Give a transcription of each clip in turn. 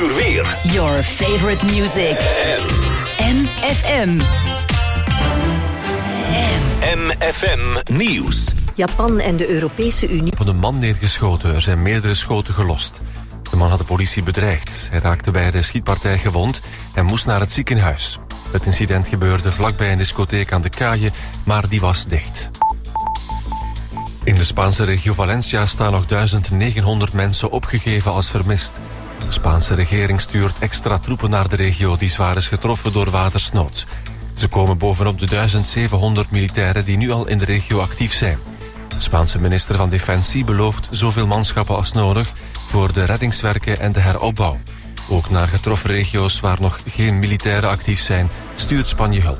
uur weer. Your favorite music. MFM. MFM Nieuws. Japan en de Europese Unie... Op een man neergeschoten. Er zijn meerdere schoten gelost. De man had de politie bedreigd. Hij raakte bij de schietpartij gewond en moest naar het ziekenhuis. Het incident gebeurde vlakbij een discotheek aan de Kaaien, maar die was dicht. In de Spaanse regio Valencia staan nog 1900 mensen opgegeven als vermist. De Spaanse regering stuurt extra troepen naar de regio die zwaar is getroffen door watersnood. Ze komen bovenop de 1700 militairen die nu al in de regio actief zijn. De Spaanse minister van Defensie belooft zoveel manschappen als nodig voor de reddingswerken en de heropbouw. Ook naar getroffen regio's waar nog geen militairen actief zijn, stuurt Spanje hulp.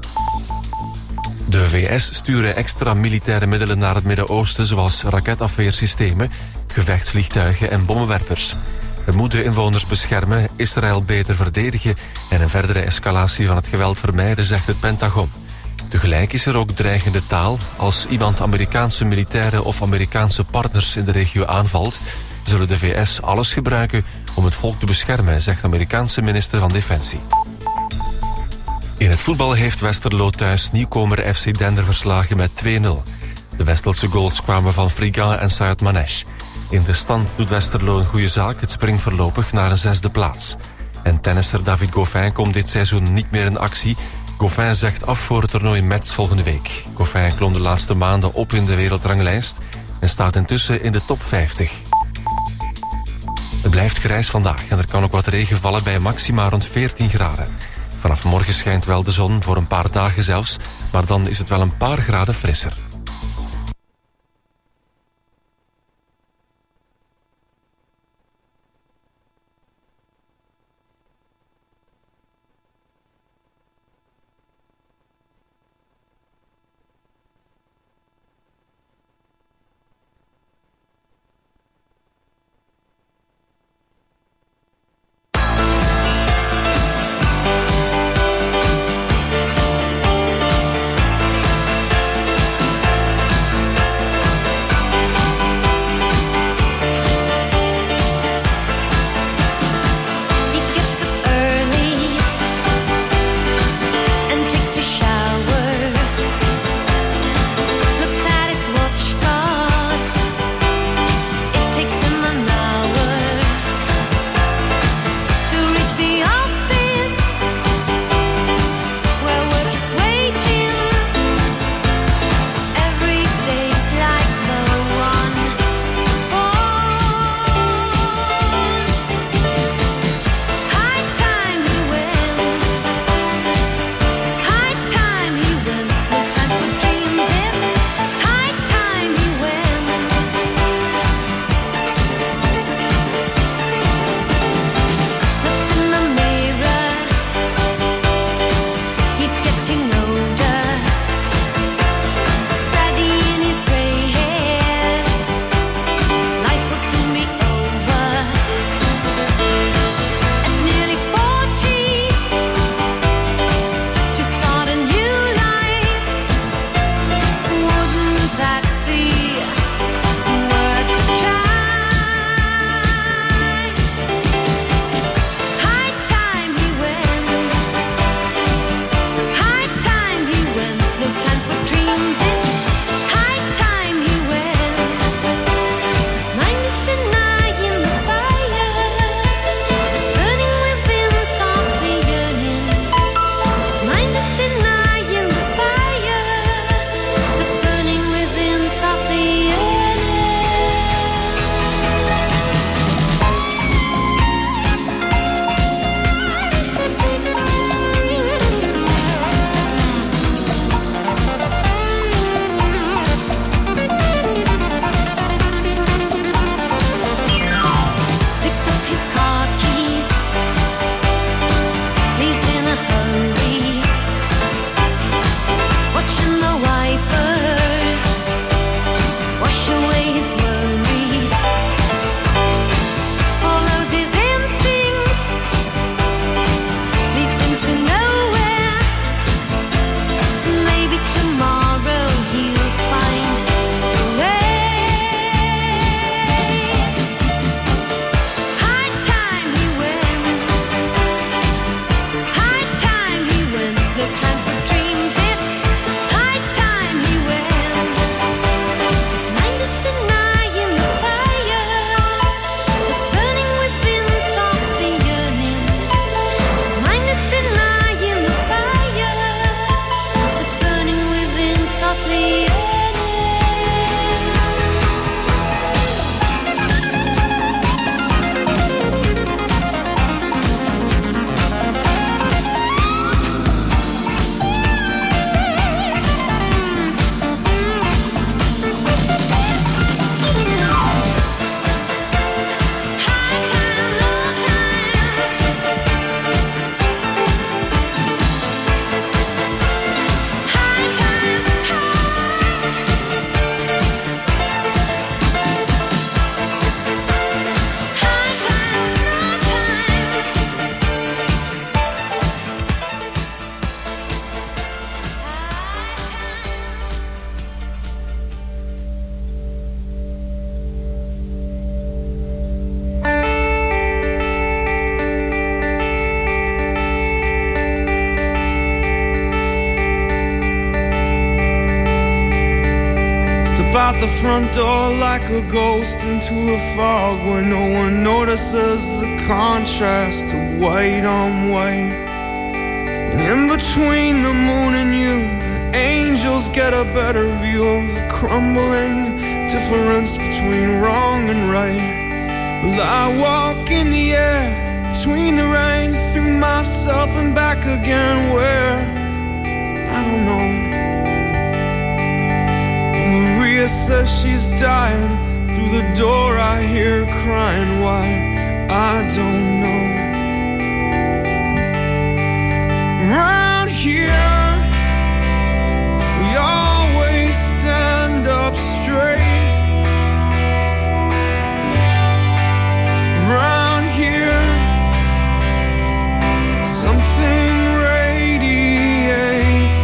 De VS sturen extra militaire middelen naar het Midden-Oosten, zoals raketafweersystemen, gevechtsvliegtuigen en bommenwerpers. Het moet de inwoners beschermen, Israël beter verdedigen en een verdere escalatie van het geweld vermijden, zegt het Pentagon. Tegelijk is er ook dreigende taal. Als iemand Amerikaanse militairen of Amerikaanse partners in de regio aanvalt, zullen de VS alles gebruiken om het volk te beschermen, zegt de Amerikaanse minister van Defensie. In het voetbal heeft Westerlo thuis nieuwkomer FC Dender verslagen met 2-0. De Westelse goals kwamen van Friga en Sayed Manesh. In de stand doet Westerlo een goede zaak. Het springt voorlopig naar een 6e plaats. En tennisser David Goffin komt dit seizoen niet meer in actie. Goffin zegt af voor het toernooi Metz volgende week. Goffin klom de laatste maanden op in de wereldranglijst en staat intussen in de top 50. Het blijft grijs vandaag en er kan ook wat regen vallen bij maxima rond 14 graden. Vanaf morgen schijnt wel de zon, voor een paar dagen zelfs, maar dan is het wel een paar graden frisser. out the front door like a ghost into a fog where no one notices the contrast of white on white. And in between the moon and you, angels get a better view of the crumbling difference between wrong and right. Well, I walk in the air between the rain, through myself and back again, where I don't know. Maria says she's dying. Through the door I hear her crying. Why? I don't know. Round here we always stand up straight. Round here something radiates.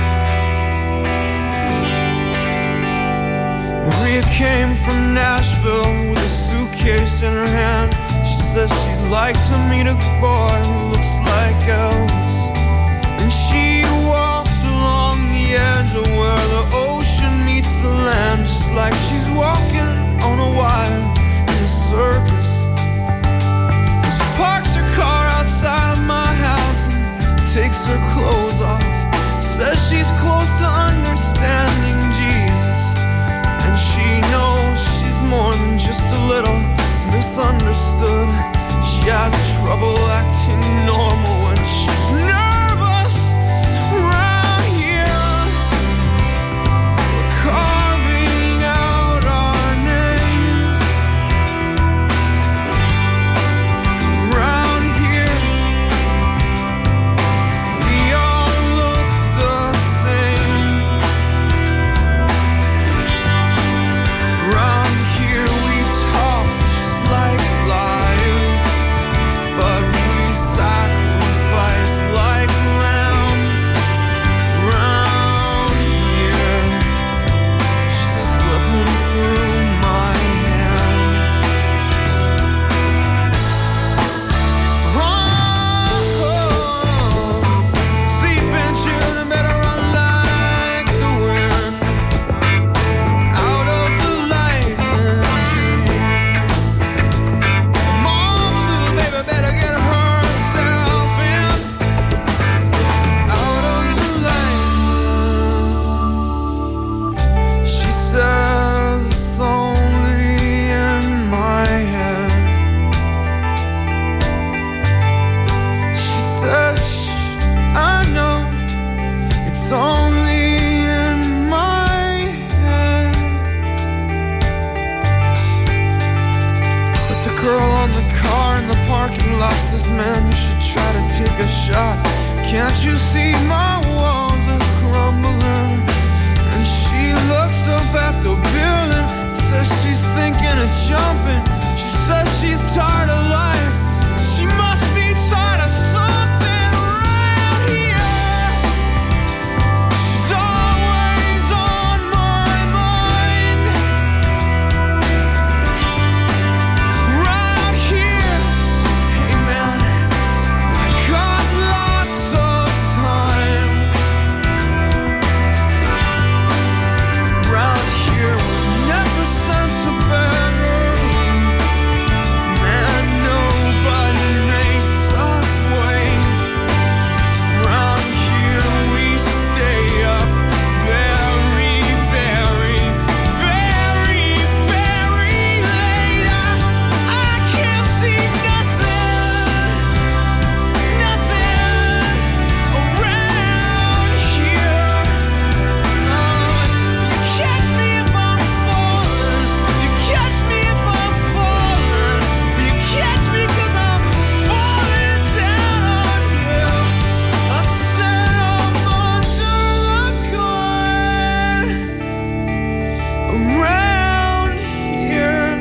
Maria came from Nashville with a suitcase in her hand. She says she'd like to meet a boy who looks like Elvis. And she walks along the edge of where the ocean meets the land, just like she's walking on a wire in a circus. And she parks her car outside of my house and takes her clothes off. Says she's close to understanding Jesus, and she knows she's more than just a little misunderstood. She has trouble acting normal when she's nervous. Round here we're carving out our names. Round here we all look the same. Round here we talk just like liars, but we sacrifice like lambs. Round here she's slipping through my hands. Sleeping children better run like the wind out of the lightning tree. Mama's little baby better get herself in out of the lightning. She says it's only in my head. She says, shh, I know it's only in my head. But the girl on the car in the parking lot says, man, you should try to take a shot. Can't you see my walls are crumbling? And she looks up at the building, says she's thinking of jumping. She says she's tired of life. She must be tired of something around here. She's always on my mind. Round here, hey man, I got lots of time. Round here we're never sent to bed early. Man, nobody makes us wait. Round here we stay up very, very, very, very late. I can't see nothing around here. You catch me if I'm falling. You catch me if I'm falling. You catch me 'cause I'm falling down on you. I said I'm under the gun. Around here,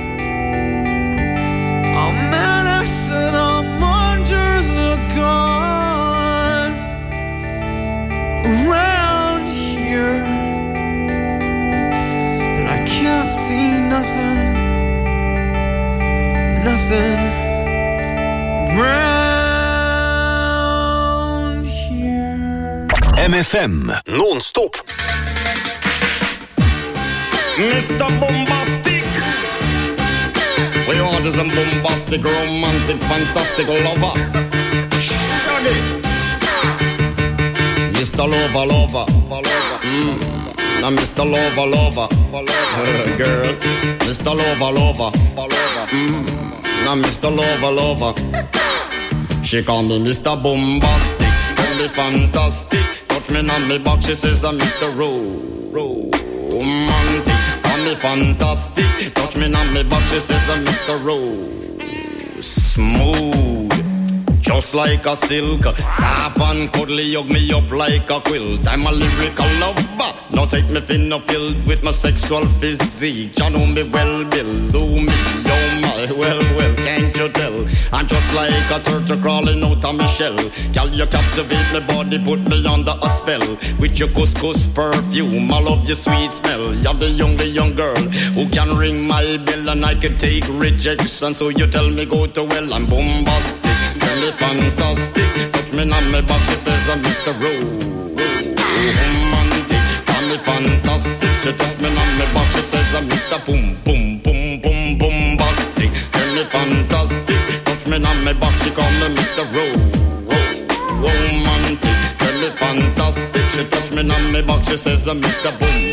oh man, I said I'm under the gun. Around here, and I can't see nothing round here. MFM non-stop. Mr. Bombastic. We want is a bombastic, romantic, fantastic lover. Shaggy. Mr. Lover. Now Mr. Lover. Girl. Mr. Lover. Now Mr. Lover. She call me Mr. Bombastic. Tell me fantastic. Touch me on me back. She says I'm Mr. Romantic. Call me fantastic. Touch me on me back. She says I'm Mr. Smooth. Just like a silk, soft and cuddly, hug me up like a quilt. I'm a lyrical lover. Now take me thin or filled with my sexual physique. You know me well, Bill. Do me, oh my, well, can't you tell? I'm just like a turtle crawling out of my shell. Girl, you captivate my body, put me under a spell. With your couscous perfume, I love your sweet smell. You're the young girl who can ring my bell, and I can take rejection. So you tell me go to well, I'm bombastic. Tell me fantastic. Touch me on my back, she says I'm Mr. Romantic. Tell me fantastic. She touch me on my back, she says I'm Mr. Bombastic. Tell me fantastic. Touch me on my back, she call me Mr. Romantic. Tell me fantastic. She touch me on my back, she says I'm Mr.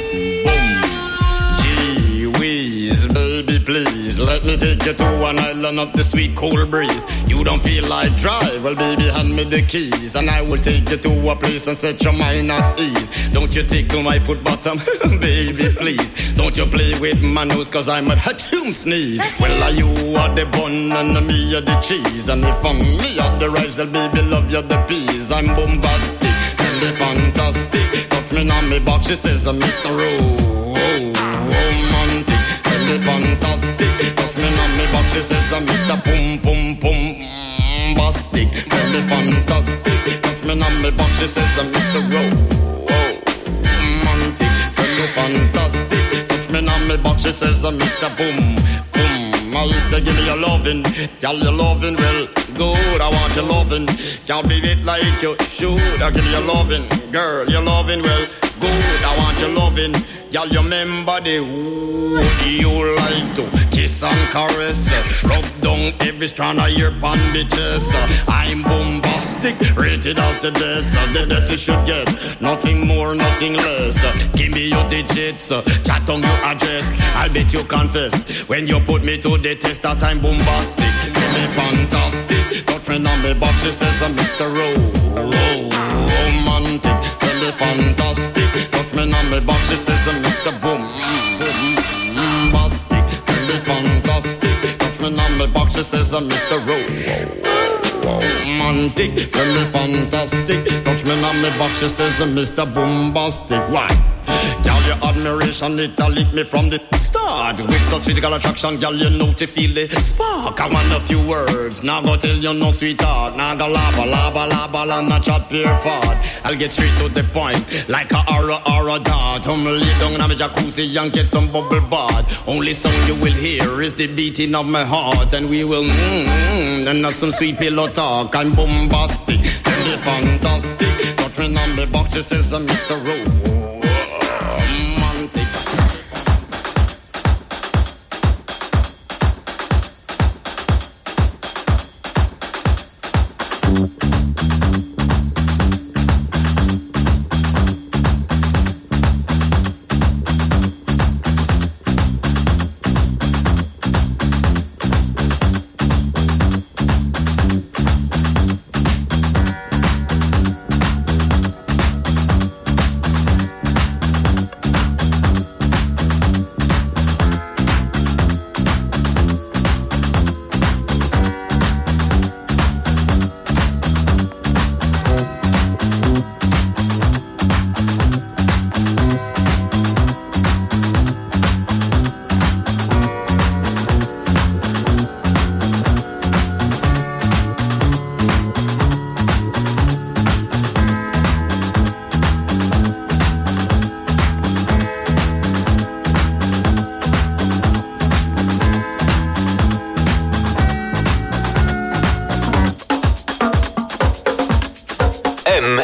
Gee whiz, baby please, let me take you to an island of the sweet cool breeze. You don't feel like drive, well baby hand me the keys, and I will take you to a place and set your mind at ease. Don't you tickle my foot bottom, baby please. Don't you play with my nose, cause I'm a hatchoon sneeze. Well you are the bun and me are the cheese, and if I'm me are the rice, well baby love you the peas. I'm bombastic, tell me fantastic. Touch me on me box, she says I'm Mr. Romantic. Tell me fantastic. Touch me on me box, she says I'm Mr. Bombastic. Tell me fantastic. Touch me on me box, she says I'm Mr. Romantic. Tell me fantastic. Touch me on me box, she says I'm Mr. Boom. I say give me your lovin', girl, your lovin' well good. I want your lovin', can't be it like you should. I give you your lovin', girl, your lovin' well good. I want your lovin', girl, you remember the would you like to kiss and caress, rub down every strand of your bandages. I'm bombastic, rated as the best you should get, nothing more, nothing less. Give me your digits, chat on your address. I'll bet you confess when you put me to the test that I'm bombastic. Tell me fantastic. Touch me on me box, she says I'm Mr. Romantic. Tell me fantastic. Touch me on me box, she says I'm Mr. Bombastic. Tell me fantastic. Touch me on me box, she says I'm Mr. Romantic. Tell me fantastic. Touch me on me box, she says I'm Mr. Bombastic. Why? Girl, your admiration, it lit me from the start. With such physical attraction, girl, you know to feel the spark. I want a few words, now go tell you no sweetheart. Now go laba, and not chat pure fart. I'll get straight to the point, like a aura dart. Lay down in my jacuzzi and get some bubble bath. Only song you will hear is the beating of my heart. And we will and have some sweet pillow talk. I'm bombastic, tell me fantastic. Touch me on the box, she says I'm Mr. Romantic.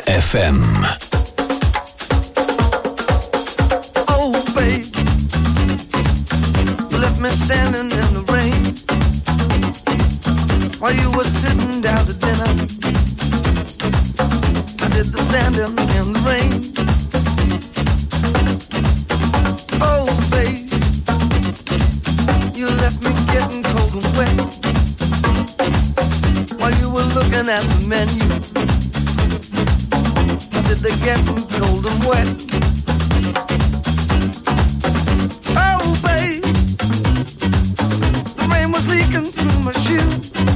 MFM. Oh, babe, left me standing in the rain while you were sitting down to dinner. I did the standing in the rain. Oh, babe, you left me getting cold and wet while you were looking at the menu. I did the getting cold and wet. Oh, babe, the rain was leaking through my shoe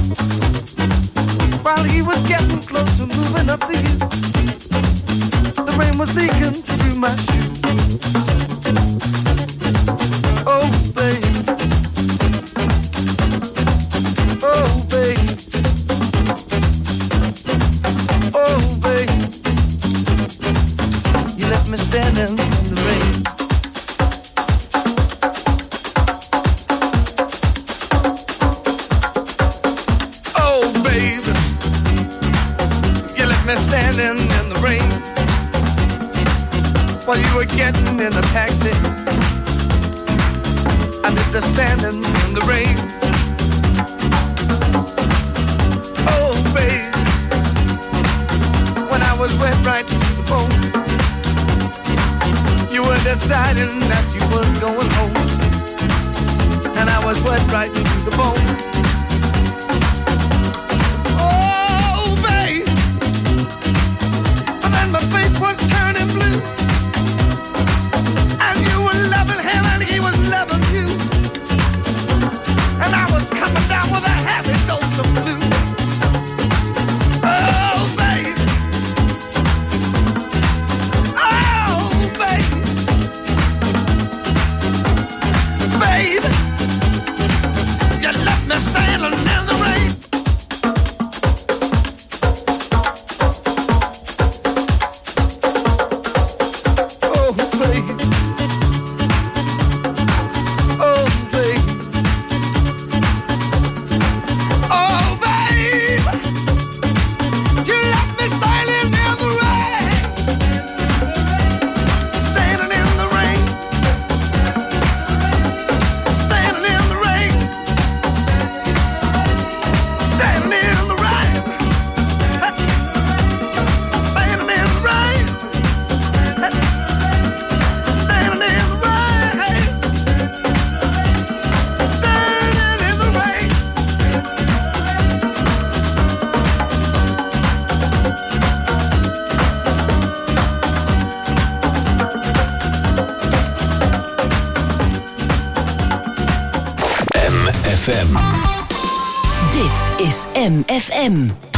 while he was getting close and moving up to you. The rain was leaking through my shoe. Oh, babe. Oh, babe. Oh, babe. You left me standing in the rain. Oh, babe. You left me standing in the rain while you were getting in a taxi. I did the standing in the rain. Oh, babe, when I was wet right to the bone, you were deciding that you weren't going home, and I was wet right to the bone. Oh, babe, but then my face was turning blue, and you were loving him and he was loving you, and I was coming down with a heavy dose of blue. Oh, babe. Oh, babe. Babe, you left me standing in the rain. Oh, babe. Oh, babe. Oh, babe. You left me standing in the rain. Standing in the rain. Standing in the rain. Standing in the rain. Standing in the rain. Standing in the rain. Standing in the rain. MFM. Dit is MFM.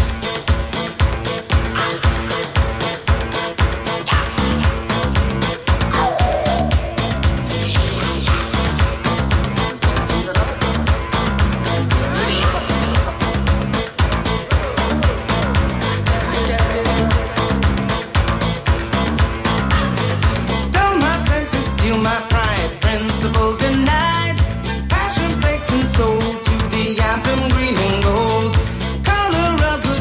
Dull my senses, steal my pride, principles denied, passion faked and sold to the anthem green and gold, color of the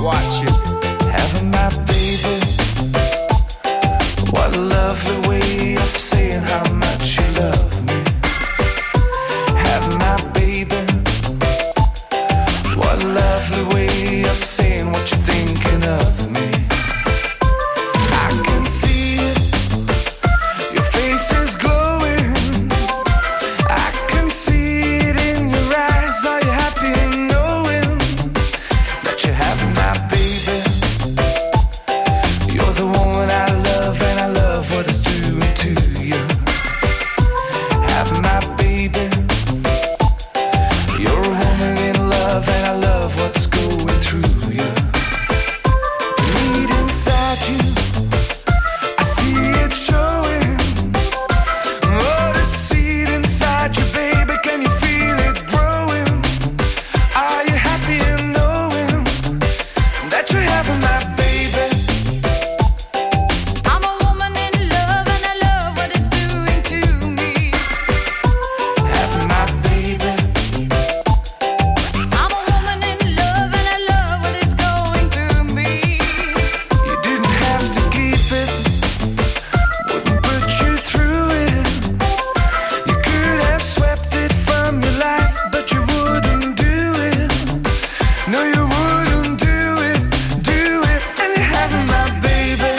watch it. Having my baby, what a lovely way of saying how much you love me. Having my baby, what a lovely way of saying what you're thinking of me. I can see it, your face is glowing. I can see it in your eyes. Are you happy in knowing that you're having my baby? You're the woman I love, and I love what it's doing to you. Having my baby, you're a woman in love, and I love what's going through you. Need inside you, I see it showing. Oh, the seed inside you, baby, can you feel it growing? Are you happy in knowing that you're having my baby? I'm a woman in love and I love what it's doing to me. Having my baby, I'm a woman in love and I love what is going through me. you didn't have to keep it, wouldn't put you through it. You could have swept it from your life, but you wouldn't do it. No, you wouldn't do it, and you're having my baby.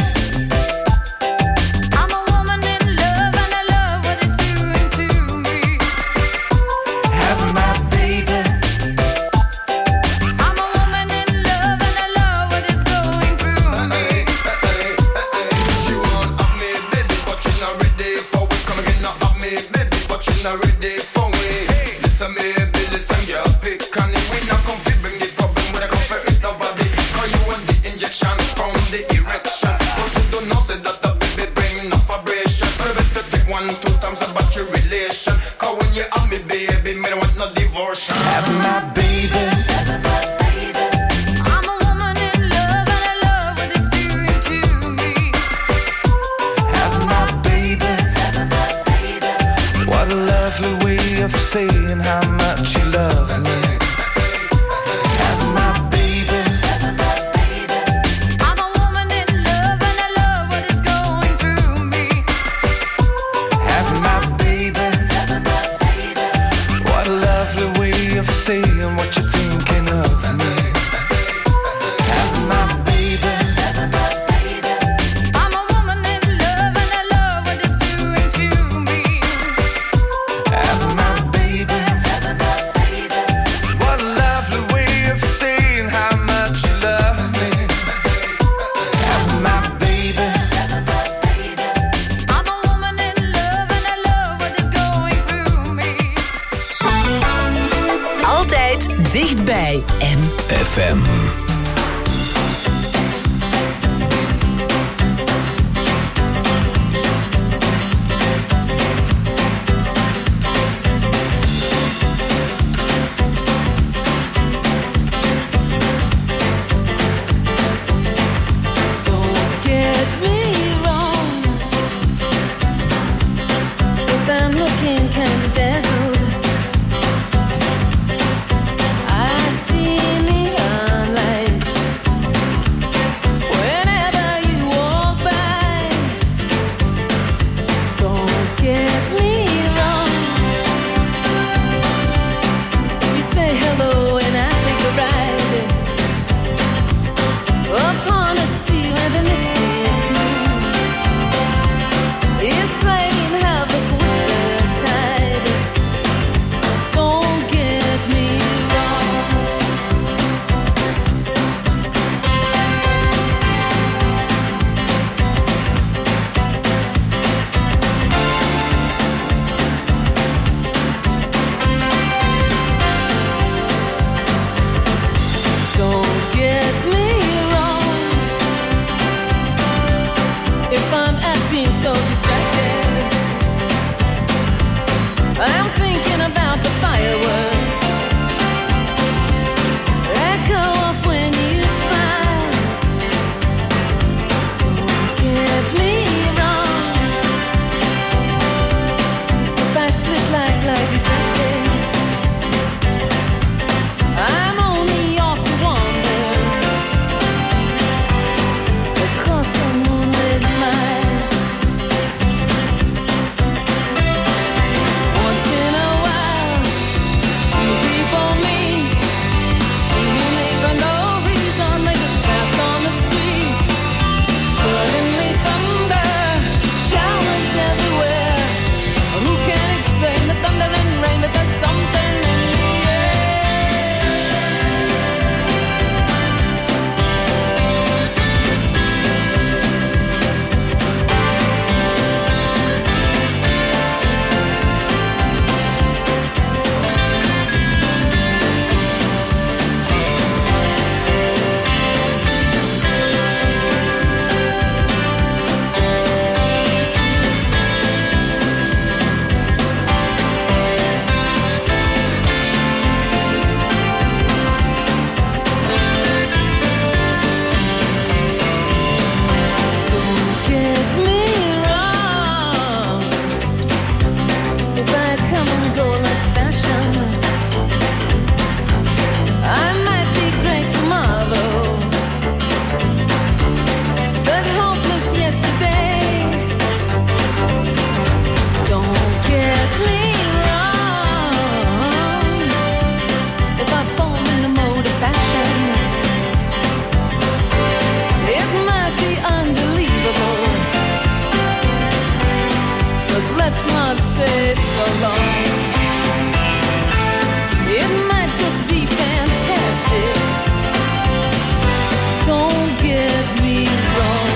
I'm a woman in love and I love what it's doing to me. Having my baby, I'm a woman in love and I love what is going through me. She want have me, baby, but she not ready for it. Come again, not have me, baby, but she not ready for it. Listen, baby, listen, girl, pick on it. We not come to bring the problem, we not come for it, nobody. Cause you want the injection from the erection, but you don't know, say that the baby bring enough vibration. You better take 1-2 times about your relation. Cause when you have me, baby, me don't want no divorce. having my baby. I'm a woman in love and I love what it's doing to me. Having my baby, what a lovely way of saying how much you love me. Having my baby, I'm a woman in love and I love what is going through me. having my baby, what a lovely way of saying what you're thinking of me. Having my baby, I'm a woman in love and I love what it's doing to me. having my baby, what a lovely way of saying how much you love me. Having my baby, I'm a woman in love and I love what is going through me. Altijd dichtbij FM. Don't get me wrong, if I'm looking kind of dazzled, I see neon lights alone. It might just be fantastic. Don't get me wrong.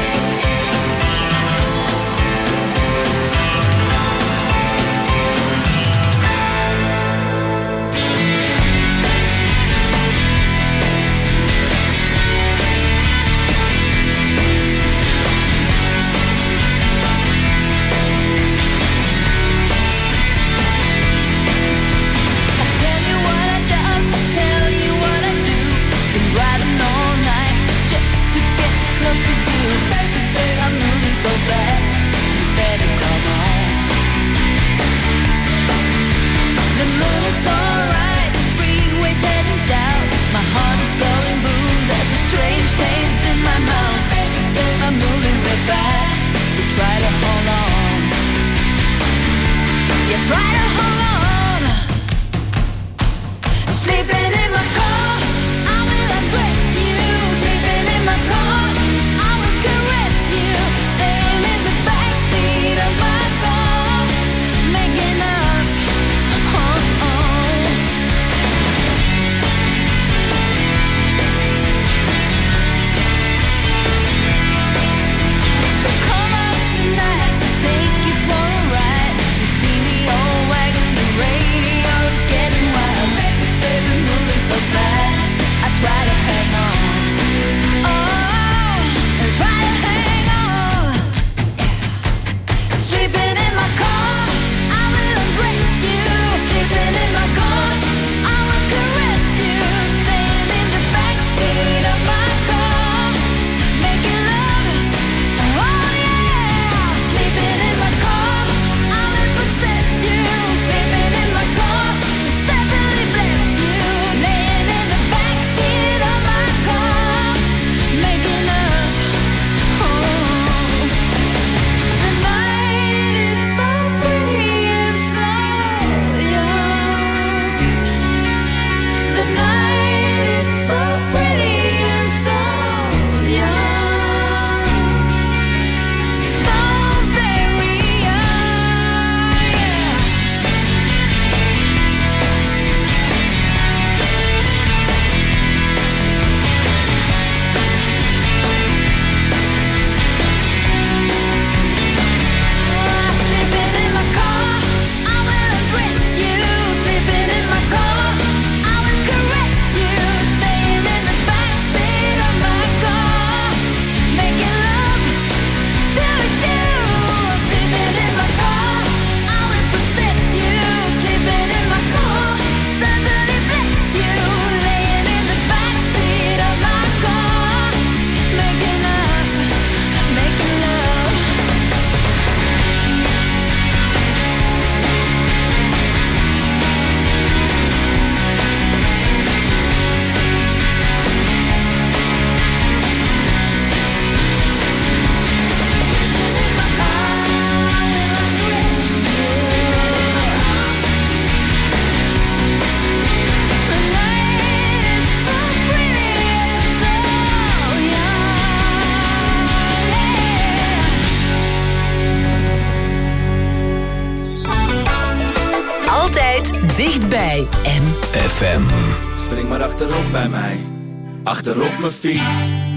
Dichtbij MFM. Spring maar achterop bij mij, achterop mijn fiets.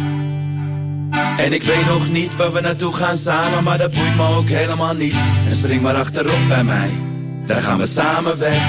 En ik weet nog niet waar we naartoe gaan samen, maar dat boeit me ook helemaal niet. En spring maar achterop bij mij, daar gaan we samen weg.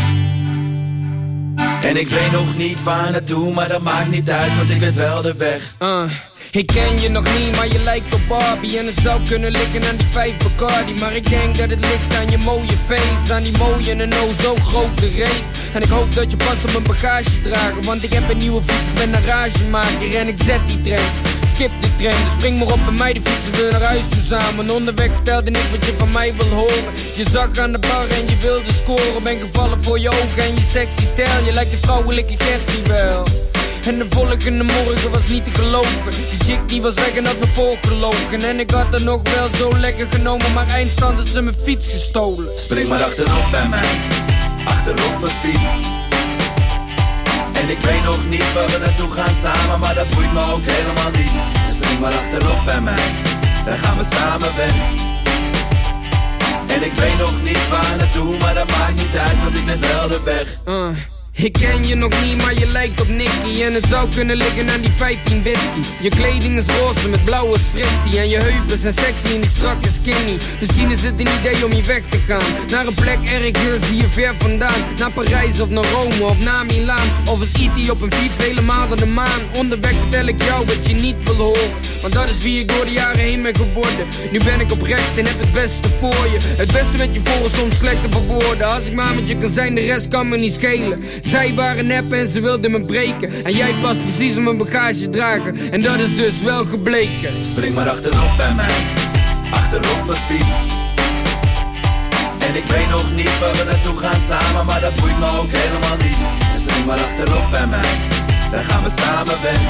En ik weet nog niet waar naartoe, maar dat maakt niet uit, want ik weet wel de weg. Ik ken je nog niet, maar je lijkt op Barbie. En het zou kunnen liggen aan die 5 Bacardi. Maar ik denk dat het ligt aan je mooie face, aan die mooie en oh zo grote reet. En ik hoop dat je past op mijn bagage dragen, want ik heb een nieuwe fiets, ik ben een ragemaker en ik zet die trein. Skip de trein, dus spring maar op bij mij, de fietsen we naar huis toe samen. Onderweg stelde ik wat je van mij wil horen. Je zag aan de bar en je wilde scoren. Ben gevallen voor je ogen en je sexy stijl. Je lijkt de vrouwelijke Gertie wel. En de volgende morgen was niet te geloven. Die chick die was weg en had me voorgelogen. En ik had er nog wel zo lekker genomen, maar eindstand had ze mijn fiets gestolen. Spring maar achterop bij mij, achterop mijn fiets. En ik weet nog niet waar we naartoe gaan samen, maar dat boeit me ook helemaal niet. Dus spring maar achterop bij mij, dan gaan we samen weg. En ik weet nog niet waar naartoe, maar dat maakt niet uit, want ik ben wel de weg. Ik ken je nog niet, maar je lijkt op Nicky. En het zou kunnen liggen aan die 15 whisky. Je kleding is roze met blauwe fristie. En je heupen zijn sexy en die strakke skinny. Misschien is het een idee om hier weg te gaan. Naar een plek ergens hier ver vandaan. Naar Parijs of naar Rome of naar Milaan. Of is E.T. op een fiets helemaal naar de maan. Onderweg vertel ik jou wat je niet wil horen. Want dat is wie ik door de jaren heen ben geworden. Nu ben ik oprecht en heb het beste voor je. Het beste met je voor is soms slecht te verwoorden. Als ik maar met je kan zijn, de rest kan me niet schelen. Zij waren nep en ze wilden me breken. En jij past precies op mijn bagage dragen. En dat is dus wel gebleken. Spring maar achterop bij mij, achterop mijn fiets. En ik weet nog niet waar we naartoe gaan samen, maar dat boeit me ook helemaal niet. Dus spring maar achterop bij mij, dan gaan we samen weg.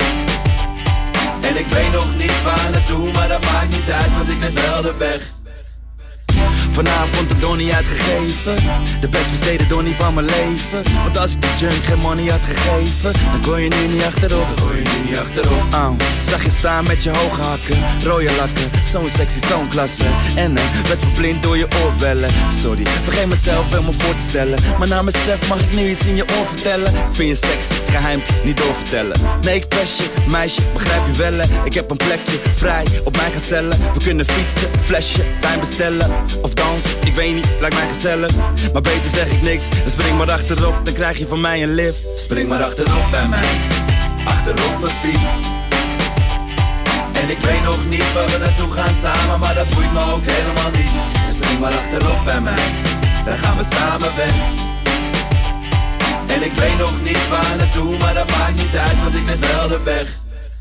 En ik weet nog niet waar naartoe, maar dat maakt niet uit, want ik ben wel de weg. Vanavond de donnie uitgegeven, de best besteden donnie van mijn leven. Want als ik de junk geen money had gegeven, dan kon je nu niet achterop. Zag je staan met je hoge hakken, rode lakken, zo'n sexy, zo'n klasse. En werd verblind door je oorbellen. Sorry, vergeet mezelf helemaal voor te stellen. Maar na mezelf mag ik nu iets in je oor vertellen. Ik vind je sexy, geheim, niet doorvertellen. Nee, ik pest je, meisje, begrijp je wel. Ik heb een plekje vrij op mijn gezellen. We kunnen fietsen, flesje, wijn bestellen. Of dansen, ik weet niet, lijkt mij gezellig. Maar beter zeg ik niks, dan spring maar achterop, dan krijg je van mij een lift. Spring maar achterop bij mij, achterop mijn fiets. En ik weet nog niet waar we naartoe gaan samen, maar dat boeit me ook helemaal niet. Dus spring maar achterop bij mij, dan gaan we samen weg. En ik weet nog niet waar naartoe, maar dat maakt niet uit, want ik ben wel de weg.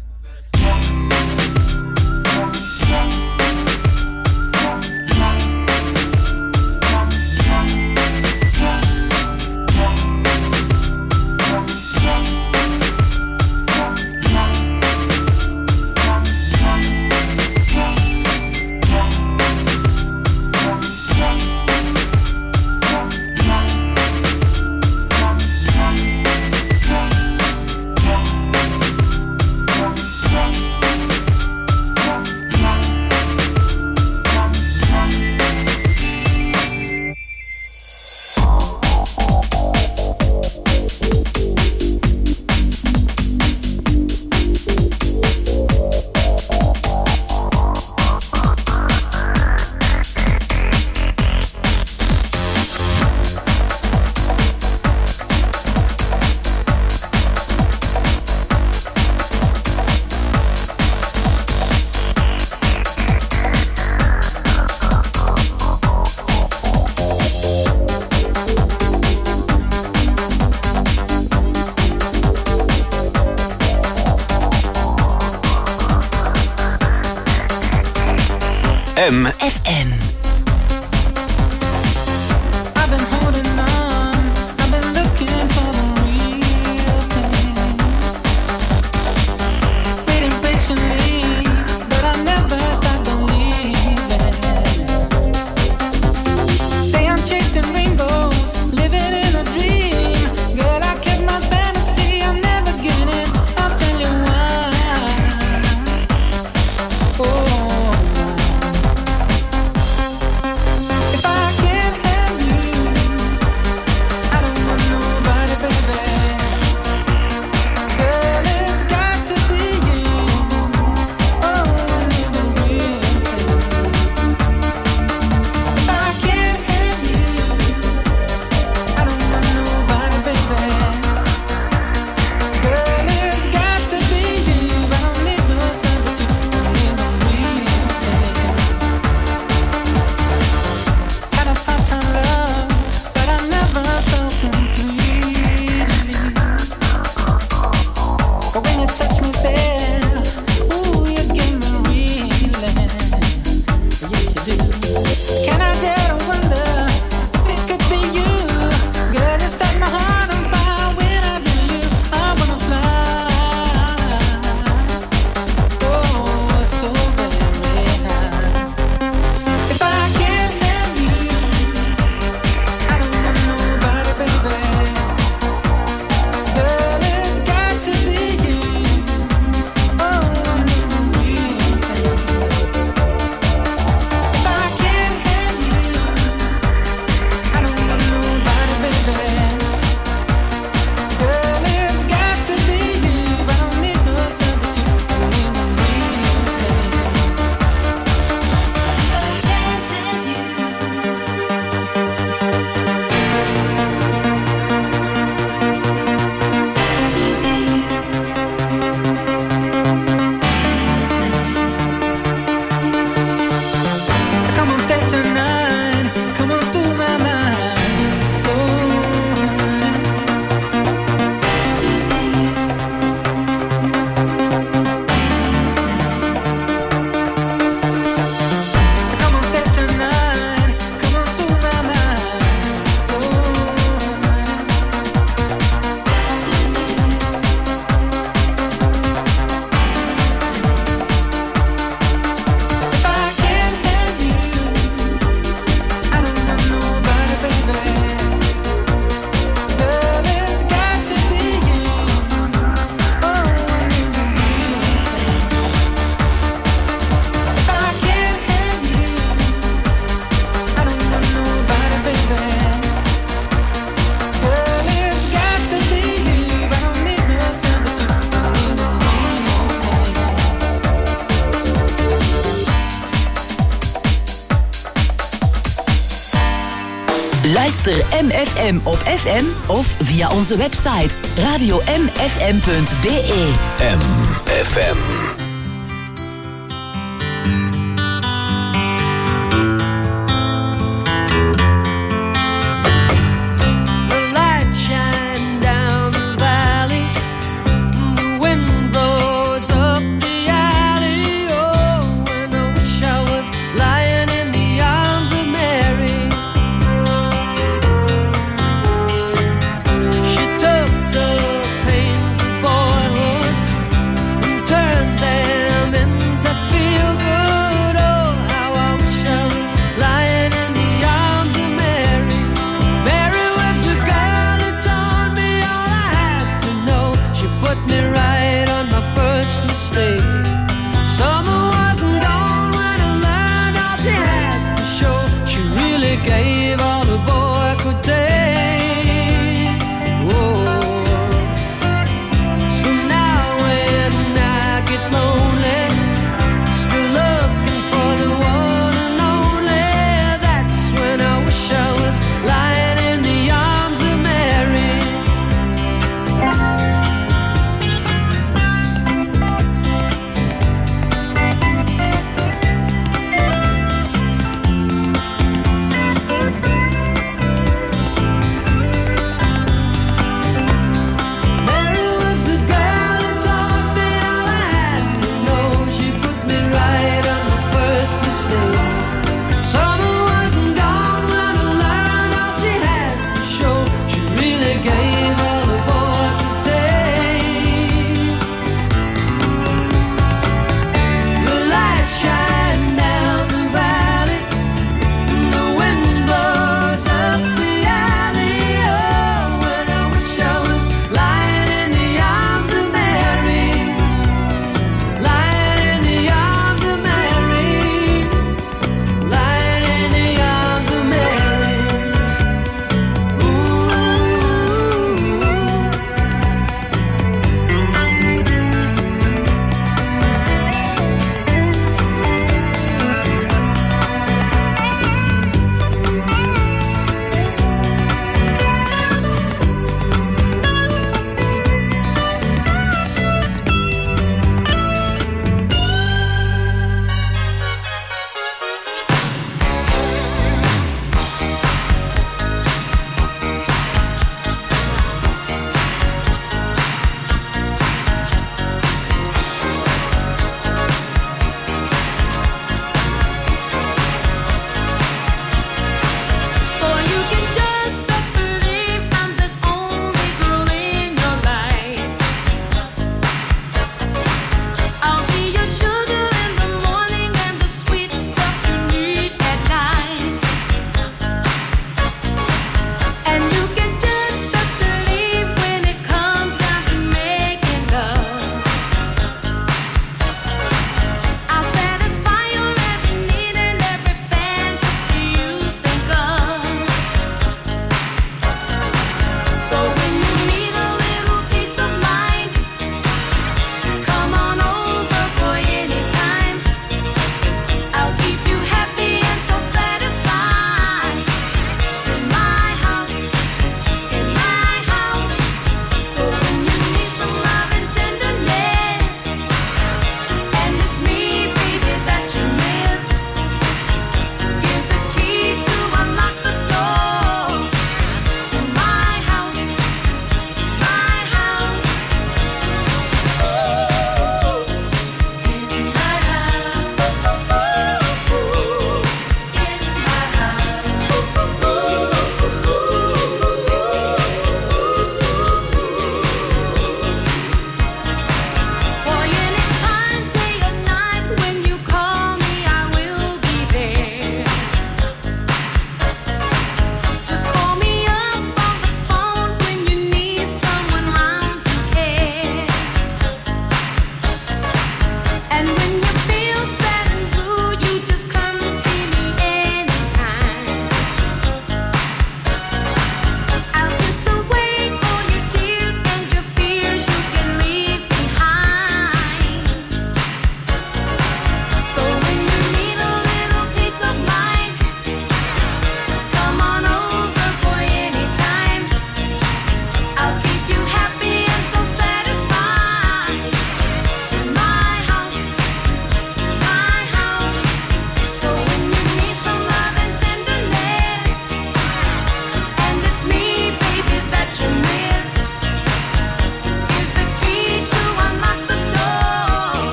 FM. Beluister MFM op FM of via onze website radiomfm.be. MFM. Turn them into feel good.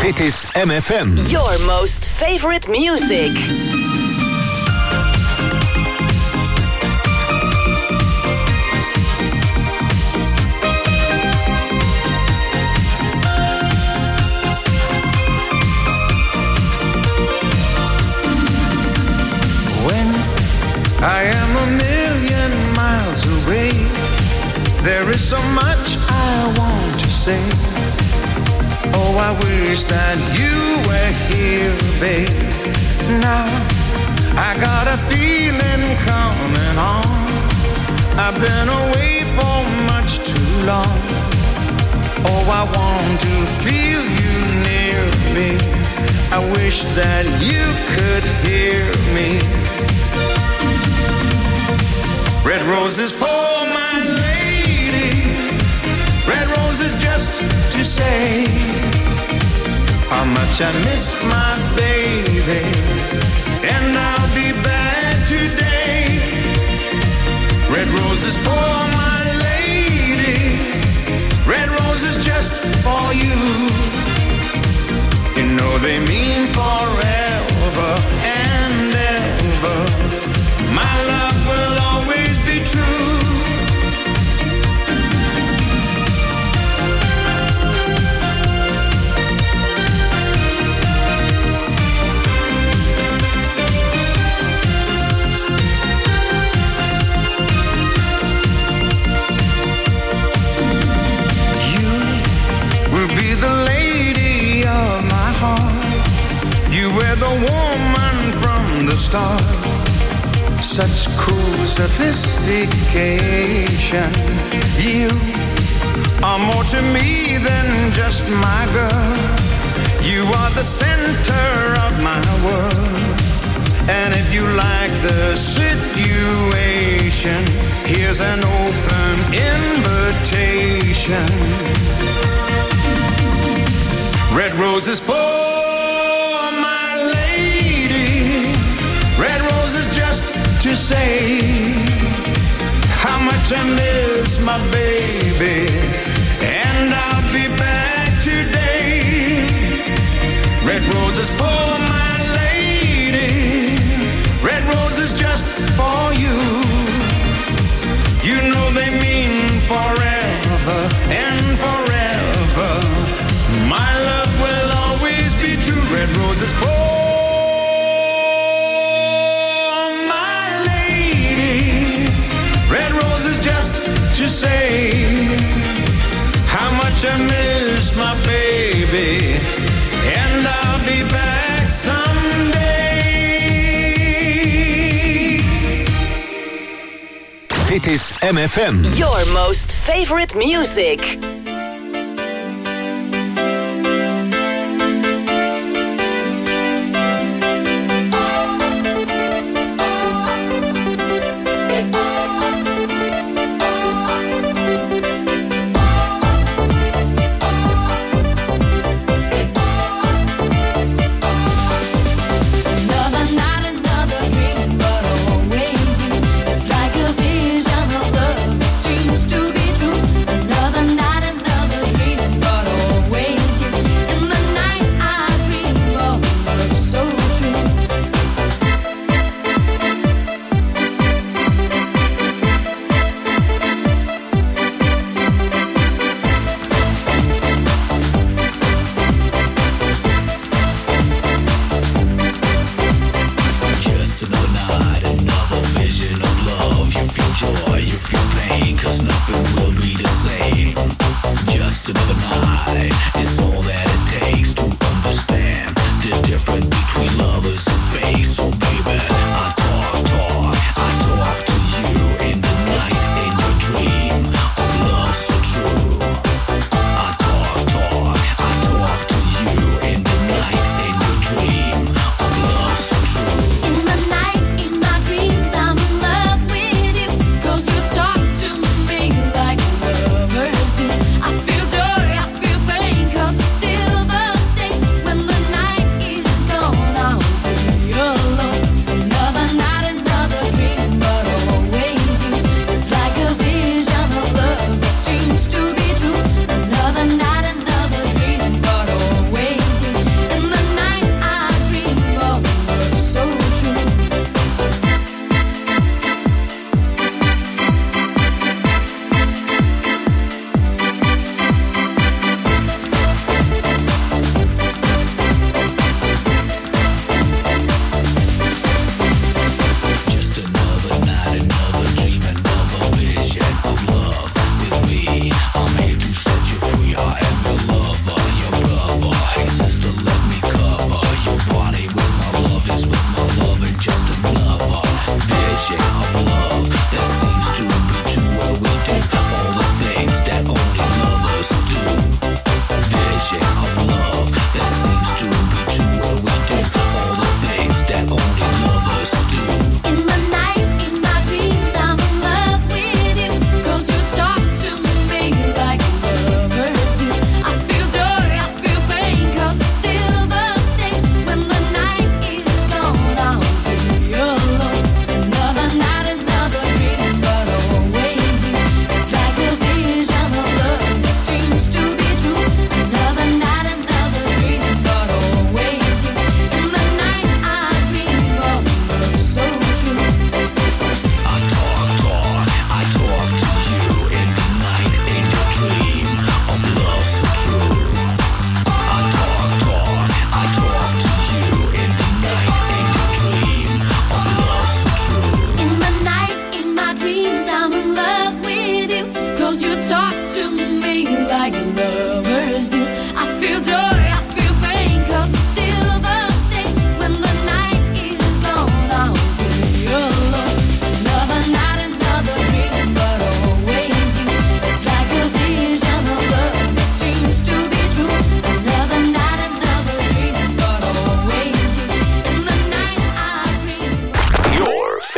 Dit is MFM. Your most favorite music. When I am a million miles away, there is so much I want to say. Oh, I wish that you were here, babe. Now, I got a feeling coming on. I've been away for much too long. Oh, I want to feel you near me. I wish that you could hear me. Red roses for my lady. Red roses just to say how much I miss my baby, and I'll be back today. Red roses for my lady, red roses just for you. You know they mean forever and ever. My love will always be true. Be the lady of my heart. You were the woman from the start. Such cool sophistication. You are more to me than just my girl. You are the center of my world. And if you like the situation, here's an open invitation. Red roses for my lady. Red roses just to say how much I miss my baby, and I'll be back today. Red roses for my lady. Red roses just for you. You know they mean forever and forever. My love will always be true. Red roses for my lady. Red roses just to say how much I miss my baby, and I'll be back someday. Dit is MFM. Your most favorite music. When the night is gone, I'll be alone.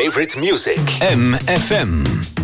favorite music. MFM.